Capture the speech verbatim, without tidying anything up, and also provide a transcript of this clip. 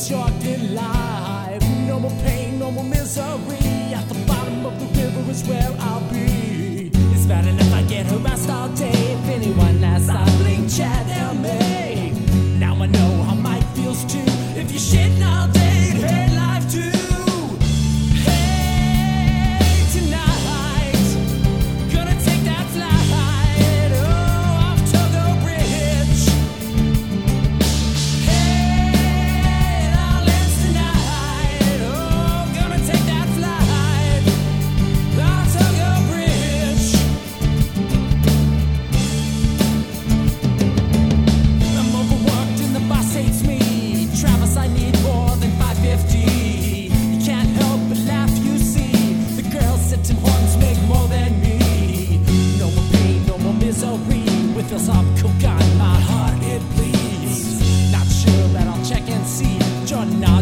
shocked in life. No more pain, no more misery. At the bottom of the river is where I'll be. It's bad enough I get harassed all day. If anyone asks, I blink, chat, tell me. Now I know how Mike feels too. If you're shitting all day, hate life too. Feels up, cook on my heart, it bleeds. Not sure that I'll check and see. John,